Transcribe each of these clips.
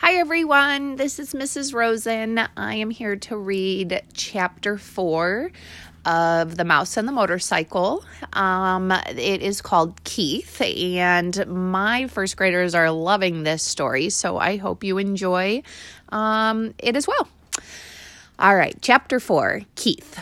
Hi everyone, this is Mrs. Rosen. I am here to read chapter 4 of The Mouse and the Motorcycle. It is called Keith, and my first graders are loving this story, so I hope you enjoy it as well. All right, chapter 4, Keith.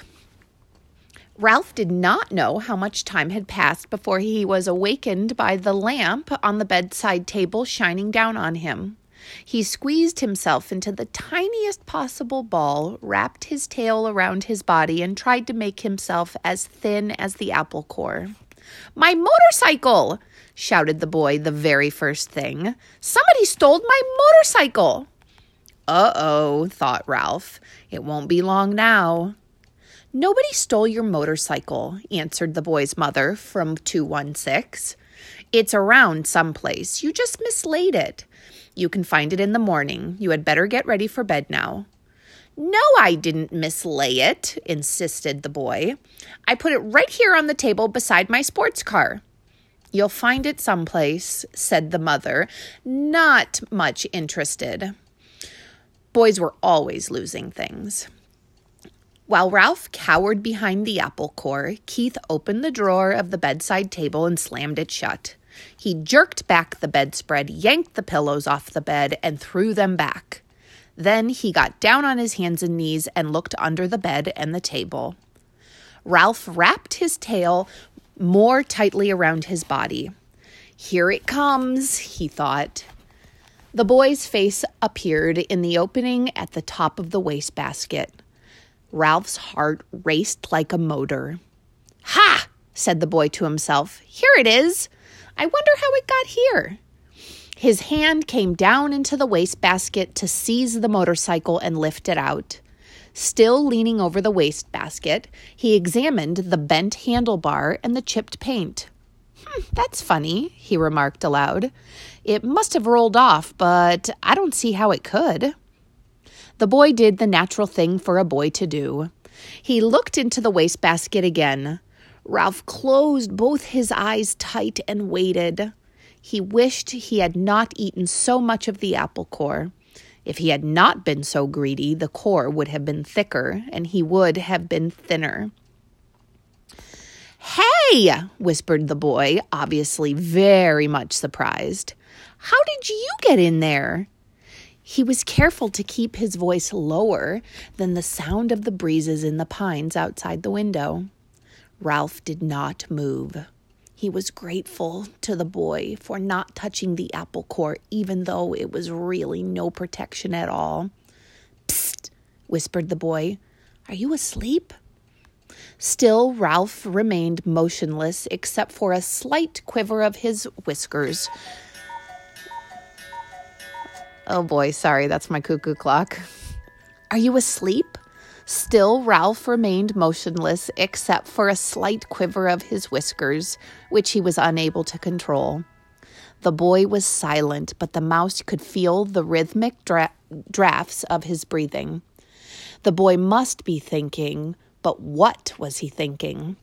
Ralph did not know how much time had passed before he was awakened by the lamp on the bedside table shining down on him. He squeezed himself into the tiniest possible ball, wrapped his tail around his body, and tried to make himself as thin as the apple core. "My motorcycle!" shouted the boy the very first thing. "Somebody stole my motorcycle!" "Uh-oh," thought Ralph. "It won't be long now." "Nobody stole your motorcycle," answered the boy's mother from 216. "It's around someplace. You just mislaid it. You can find it in the morning. You had better get ready for bed now." "No, I didn't mislay it," insisted the boy. "I put it right here on the table beside my sports car." "You'll find it someplace," said the mother, not much interested. Boys were always losing things. While Ralph cowered behind the apple core, Keith opened the drawer of the bedside table and slammed it shut. He jerked back the bedspread, yanked the pillows off the bed, and threw them back. Then he got down on his hands and knees and looked under the bed and the table. Ralph wrapped his tail more tightly around his body. "Here it comes," he thought. The boy's face appeared in the opening at the top of the wastebasket. Ralph's heart raced like a motor. "Ha!" said the boy to himself. "Here it is. I wonder how it got here." His hand came down into the wastebasket to seize the motorcycle and lift it out. Still leaning over the wastebasket, he examined the bent handlebar and the chipped paint. "That's funny," he remarked aloud. "It must have rolled off, but I don't see how it could." The boy did the natural thing for a boy to do. He looked into the wastebasket again. Ralph closed both his eyes tight and waited. He wished he had not eaten so much of the apple core. If he had not been so greedy, the core would have been thicker, and he would have been thinner. "Hey!" whispered the boy, obviously very much surprised. "How did you get in there?" He was careful to keep his voice lower than the sound of the breezes in the pines outside the window. Ralph did not move. He was grateful to the boy for not touching the apple core, even though it was really no protection at all. "Psst," whispered the boy. "Are you asleep?" Still, Ralph remained motionless, except for a slight quiver of his whiskers. Oh boy, sorry, that's my cuckoo clock. "Are you asleep?" Still, Ralph remained motionless, except for a slight quiver of his whiskers, which he was unable to control. The boy was silent, but the mouse could feel the rhythmic drafts of his breathing. The boy must be thinking, but what was he thinking?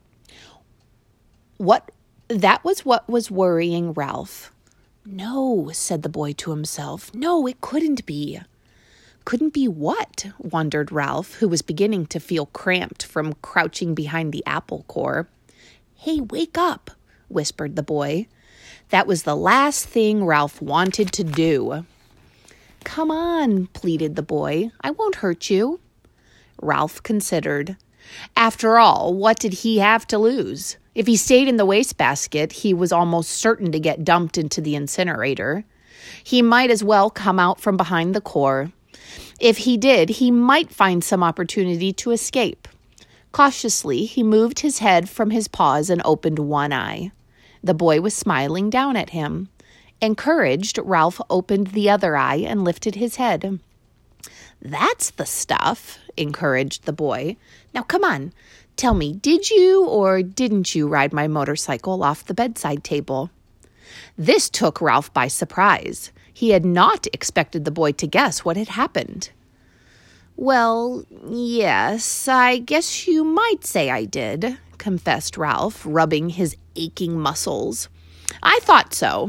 That was what was worrying Ralph. "No," said the boy to himself. "No, it couldn't be." "Couldn't be what?" wondered Ralph, who was beginning to feel cramped from crouching behind the apple core. "Hey, wake up," whispered the boy. That was the last thing Ralph wanted to do. "Come on," pleaded the boy. "I won't hurt you." Ralph considered. After all, what did he have to lose? If he stayed in the wastebasket, he was almost certain to get dumped into the incinerator. He might as well come out from behind the core. If he did, he might find some opportunity to escape. Cautiously, he moved his head from his paws and opened one eye. The boy was smiling down at him. Encouraged, Ralph opened the other eye and lifted his head. "That's the stuff," encouraged the boy. "Now come on, tell me, did you or didn't you ride my motorcycle off the bedside table?" This took Ralph by surprise. He had not expected the boy to guess what had happened. "Well, yes, I guess you might say I did," confessed Ralph, rubbing his aching muscles. "I thought so.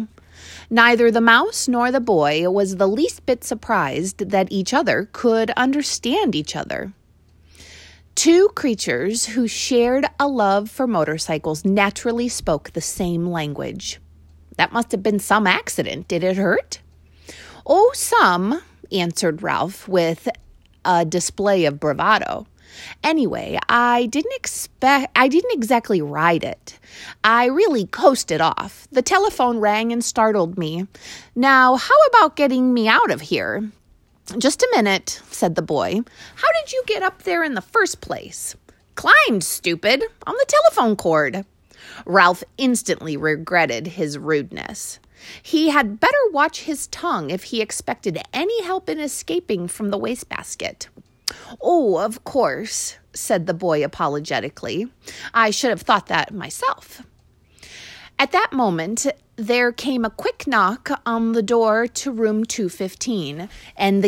Neither the mouse nor the boy was the least bit surprised that each other could understand each other. Two creatures who shared a love for motorcycles naturally spoke the same language. That must have been some accident. Did it hurt? Oh, some, answered Ralph with a display of bravado. Anyway, I didn't exactly ride it. I really coasted off. The telephone rang and startled me. Now, how about getting me out of here? Just a minute, said the boy. How did you get up there in the first place? Climbed, stupid, on the telephone cord. Ralph instantly regretted his rudeness. He had better watch his tongue if he expected any help in escaping from the wastebasket. Oh, of course, said the boy apologetically. I should have thought that myself. At that moment, there came a quick knock on the door to room 215 and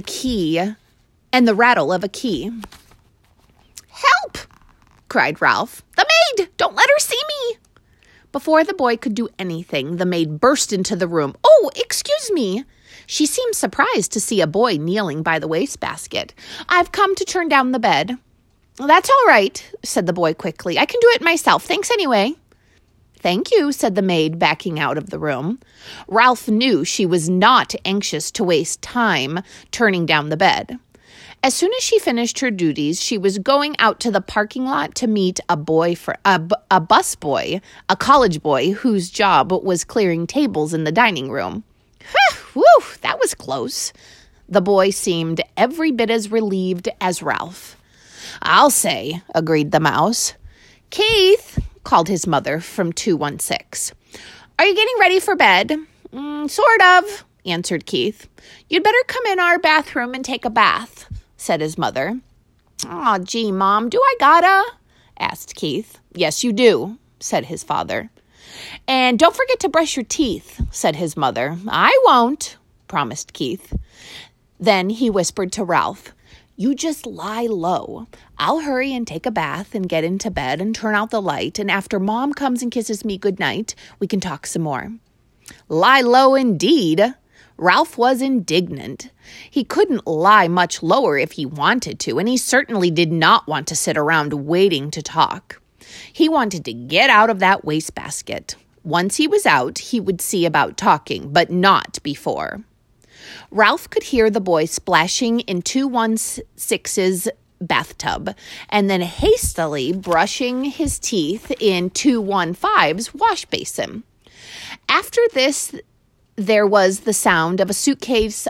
the rattle of a key. Help! Cried Ralph. The maid! Don't let her see me! Before the boy could do anything, the maid burst into the room. Oh, excuse me. She seemed surprised to see a boy kneeling by the wastebasket. I've come to turn down the bed. That's all right, said the boy quickly. I can do it myself. Thanks anyway. Thank you, said the maid, backing out of the room. Ralph knew she was not anxious to waste time turning down the bed. As soon as she finished her duties, she was going out to the parking lot to meet a bus boy, a college boy whose job was clearing tables in the dining room. Whew, that was close. The boy seemed every bit as relieved as Ralph. I'll say, agreed the mouse. Keith, called his mother from 216. Are you getting ready for bed? Sort of, answered Keith. You'd better come in our bathroom and take a bath, said his mother. Aw, gee, Mom, do I gotta? Asked Keith. Yes, you do, said his father. And don't forget to brush your teeth, said his mother. I won't, promised Keith. Then he whispered to Ralph, You just lie low. I'll hurry and take a bath and get into bed and turn out the light, and after Mom comes and kisses me goodnight, we can talk some more. Lie low indeed. Ralph was indignant. He couldn't lie much lower if he wanted to, and he certainly did not want to sit around waiting to talk. He wanted to get out of that wastebasket. Once he was out, he would see about talking, but not before. Ralph could hear the boy splashing in 216's bathtub and then hastily brushing his teeth in 215's wash basin. After this, there was the sound of a suitcase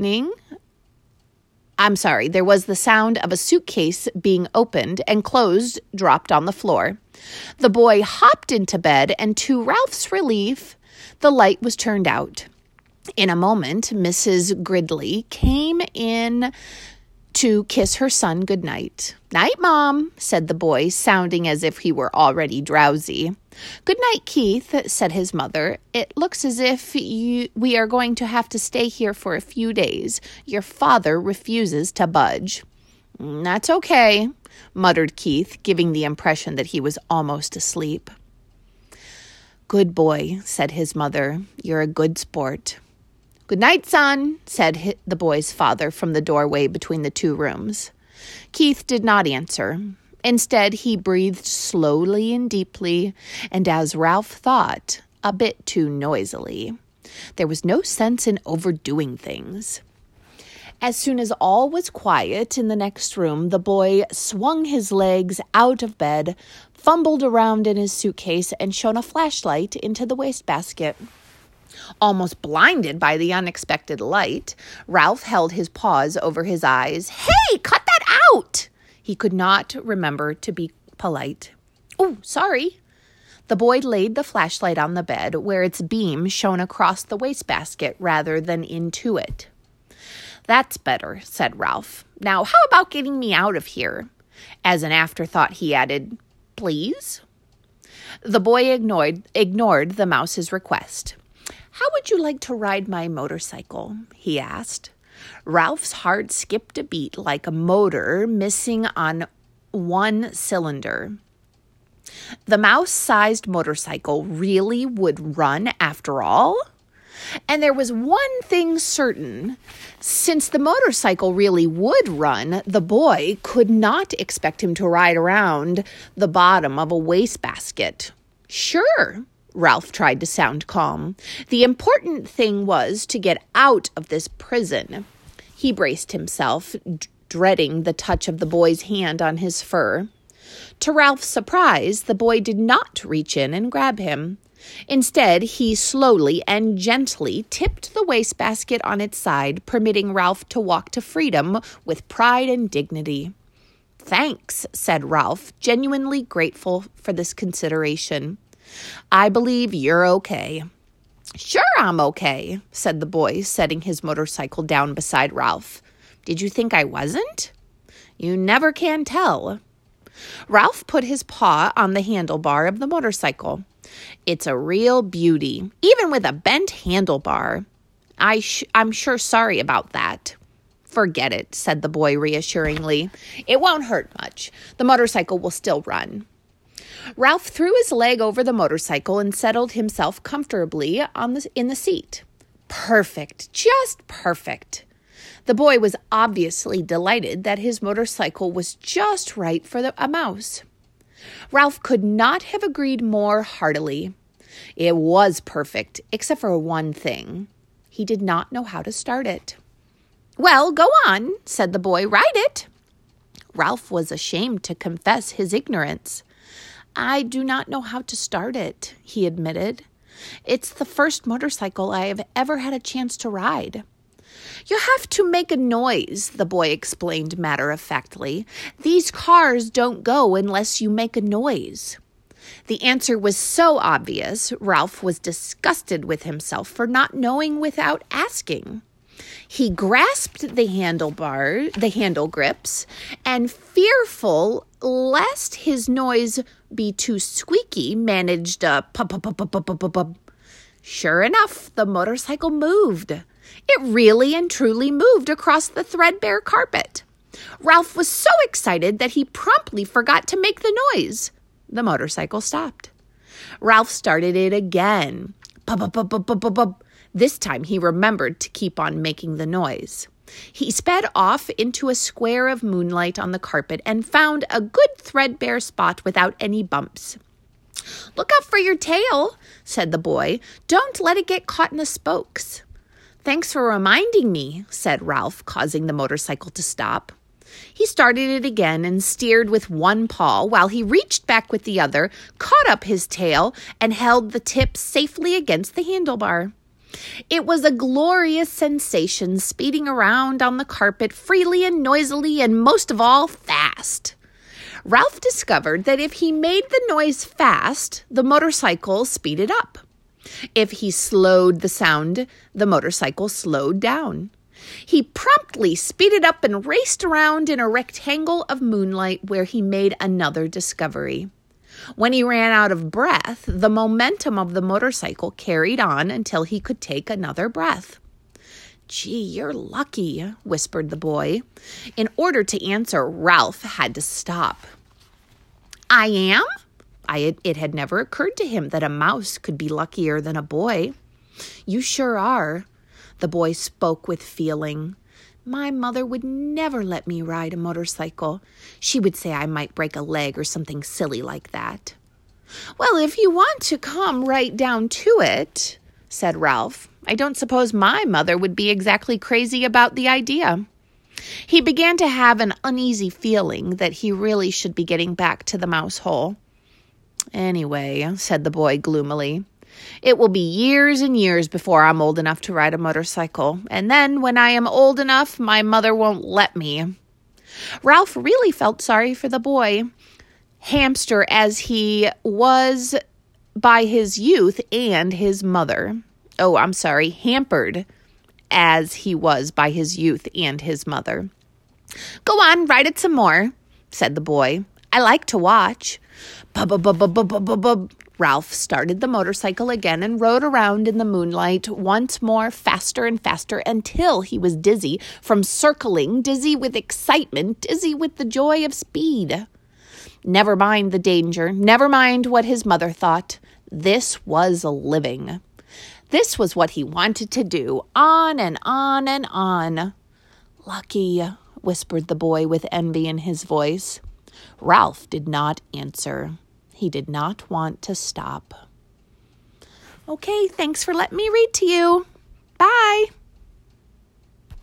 being opened and closed dropped on the floor. The boy hopped into bed, and to Ralph's relief, the light was turned out. In a moment, Mrs. Gridley came in to kiss her son goodnight. Night, Mom, said the boy, sounding as if he were already drowsy. Good night, Keith, said his mother. It looks as if we are going to have to stay here for a few days. Your father refuses to budge. That's okay, muttered Keith, giving the impression that he was almost asleep. Good boy, said his mother. You're a good sport. Good night, son, said the boy's father from the doorway between the two rooms. Keith did not answer. Instead, he breathed slowly and deeply, and as Ralph thought, a bit too noisily. There was no sense in overdoing things. As soon as all was quiet in the next room, the boy swung his legs out of bed, fumbled around in his suitcase, and shone a flashlight into the wastebasket. Almost blinded by the unexpected light, Ralph held his paws over his eyes. Hey, cut that out! He could not remember to be polite. Oh, sorry. The boy laid the flashlight on the bed, where its beam shone across the wastebasket rather than into it. That's better, said Ralph. Now, how about getting me out of here? As an afterthought, he added, Please? The boy ignored the mouse's request. How would you like to ride my motorcycle? He asked. Ralph's heart skipped a beat like a motor missing on one cylinder. The mouse-sized motorcycle really would run after all? And there was one thing certain. Since the motorcycle really would run, the boy could not expect him to ride around the bottom of a wastebasket. Sure, Ralph tried to sound calm. The important thing was to get out of this prison. He braced himself, dreading the touch of the boy's hand on his fur. To Ralph's surprise, the boy did not reach in and grab him. Instead, he slowly and gently tipped the wastebasket on its side, permitting Ralph to walk to freedom with pride and dignity. "Thanks," said Ralph, genuinely grateful for this consideration. "I believe you're okay." "Sure I'm okay," said the boy, setting his motorcycle down beside Ralph. "Did you think I wasn't?" "You never can tell." Ralph put his paw on the handlebar of the motorcycle. "It's a real beauty, even with a bent handlebar. I'm sure sorry about that." "Forget it," said the boy reassuringly. "It won't hurt much. The motorcycle will still run." Ralph threw his leg over the motorcycle and settled himself comfortably in the seat. Perfect, just perfect. The boy was obviously delighted that his motorcycle was just right for a mouse. Ralph could not have agreed more heartily. It was perfect, except for one thing. He did not know how to start it. "Well, go on," said the boy. "Ride it." Ralph was ashamed to confess his ignorance. "I do not know how to start it," he admitted. "It's the first motorcycle I have ever had a chance to ride." "You have to make a noise," the boy explained matter-of-factly. "These cars don't go unless you make a noise." The answer was so obvious, Ralph was disgusted with himself for not knowing without asking. He grasped the handle grips, and fearful lest his noise be too squeaky, managed a pub. Sure enough, the motorcycle moved. It really and truly moved across the threadbare carpet. Ralph was so excited that he promptly forgot to make the noise. The motorcycle stopped. Ralph started it again. Pub. This time he remembered to keep on making the noise. He sped off into a square of moonlight on the carpet and found a good threadbare spot without any bumps. "Look out for your tail," said the boy. "Don't let it get caught in the spokes." "Thanks for reminding me," said Ralph, causing the motorcycle to stop. He started it again and steered with one paw while he reached back with the other, caught up his tail, and held the tip safely against the handlebar. It was a glorious sensation, speeding around on the carpet freely and noisily, and most of all, fast. Ralph discovered that if he made the noise fast, the motorcycle speeded up. If he slowed the sound, the motorcycle slowed down. He promptly speeded up and raced around in a rectangle of moonlight where he made another discovery. When he ran out of breath, the momentum of the motorcycle carried on until he could take another breath. "Gee, you're lucky," whispered the boy. In order to answer, Ralph had to stop. "I am?" It had never occurred to him that a mouse could be luckier than a boy. "You sure are." The boy spoke with feeling. "My mother would never let me ride a motorcycle. She would say I might break a leg or something silly like that." "Well, if you want to come right down to it," said Ralph, "I don't suppose my mother would be exactly crazy about the idea." He began to have an uneasy feeling that he really should be getting back to the mouse hole. "Anyway," said the boy gloomily, "it will be years and years before I'm old enough to ride a motorcycle, and then when I am old enough, my mother won't let me." Ralph really felt sorry for the boy, hamster as he was by his youth and his mother. Hampered as he was by his youth and his mother. "Go on, ride it some more," said the boy. "I like to watch." Bub. Ralph started the motorcycle again and rode around in the moonlight once more, faster and faster, until he was dizzy from circling, dizzy with excitement, dizzy with the joy of speed. Never mind the danger, never mind what his mother thought. This was living. This was what he wanted to do, on and on and on. Lucky, whispered the boy with envy in his voice. Ralph did not answer. He did not want to stop. Okay, thanks for letting me read to you. Bye.